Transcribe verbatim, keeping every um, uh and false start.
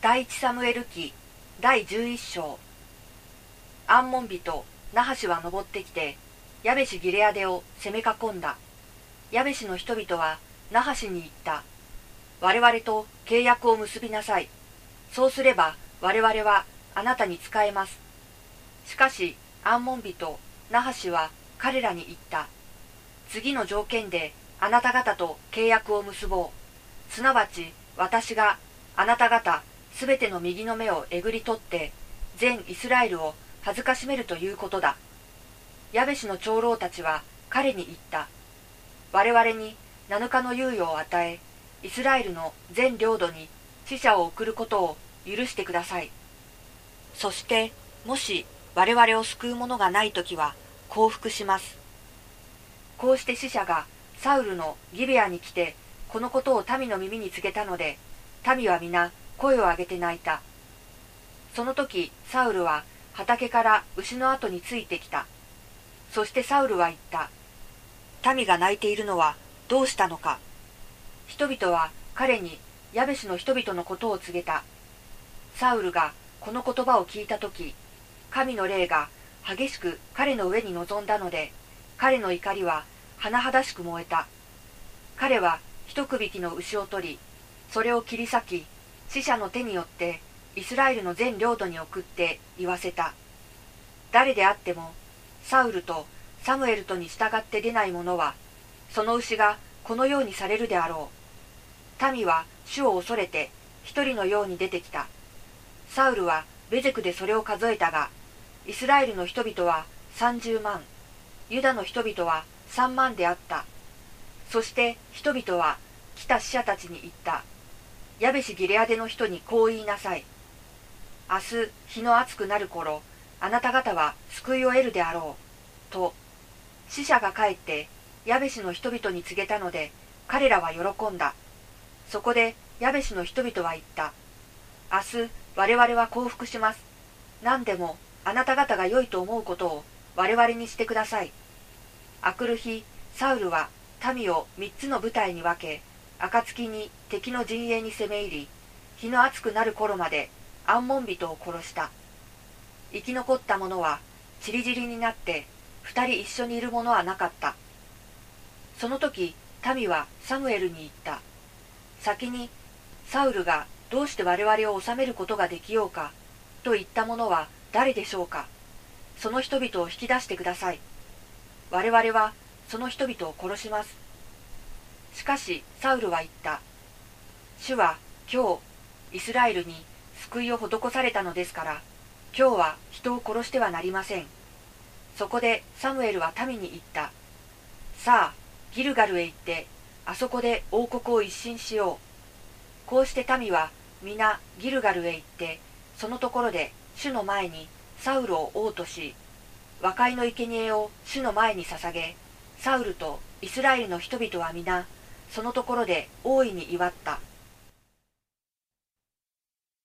第一サムエル記第十一章。アンモン人ナハシは登ってきてヤベシギレアデを攻め囲んだ。ヤベシの人々はナハシに言った。我々と契約を結びなさい。そうすれば我々はあなたに仕えます。しかしアンモン人ナハシは彼らに言った。次の条件であなた方と契約を結ぼう。すなわち私があなた方すべての右の目をえぐり取って全イスラエルを恥ずかしめるということだ。ヤベシの長老たちは彼に言った。我々に七日の猶予を与え、イスラエルの全領土に死者を送ることを許してください。そしてもし我々を救う者がないときは降伏します。こうして死者がサウルのギベアに来てこのことを民の耳に告げたので、民は皆声を上げて泣いた。その時サウルは畑から牛の後についてきた。そしてサウルは言った。民が泣いているのはどうしたのか。人々は彼にヤベシの人々のことを告げた。サウルがこの言葉を聞いた時、神の霊が激しく彼の上に臨んだので、彼の怒りは甚だしく燃えた。彼は一区引の牛を取り、それを切り裂き、死者の手によってイスラエルの全領土に送って言わせた。誰であってもサウルとサムエルとに従って出ない者は、その牛がこのようにされるであろう。民は主を恐れて一人のように出てきた。サウルはベゼクでそれを数えたが、イスラエルの人々は三十万、ユダの人々は三万であった。そして人々は来た死者たちに言った。ヤベシギレアデの人にこう言いなさい。明日日の暑くなる頃、あなた方は救いを得るであろう。と、死者が帰ってヤベシの人々に告げたので、彼らは喜んだ。そこでヤベシの人々は言った。明日我々は降伏します。何でもあなた方が良いと思うことを我々にしてください。あくる日、サウルは民を三つの部隊に分け、暁に敵の陣営に攻め入り、日の暑くなる頃までアンモン人を殺した。生き残った者はちりぢりになって二人一緒にいる者はなかった。その時民はサムエルに言った。先にサウルがどうして我々を治めることができようかと言った者は誰でしょうか。その人々を引き出してください。我々はその人々を殺します。しかしサウルは言った。主は今日イスラエルに救いを施されたのですから、今日は人を殺してはなりません。そこでサムエルは民に言った。さあギルガルへ行ってあそこで王国を一新しよう。こうして民は皆ギルガルへ行って、そのところで主の前にサウルを王とし、和解の生贄を主の前に捧げ、サウルとイスラエルの人々は皆そのところで大いに祝った。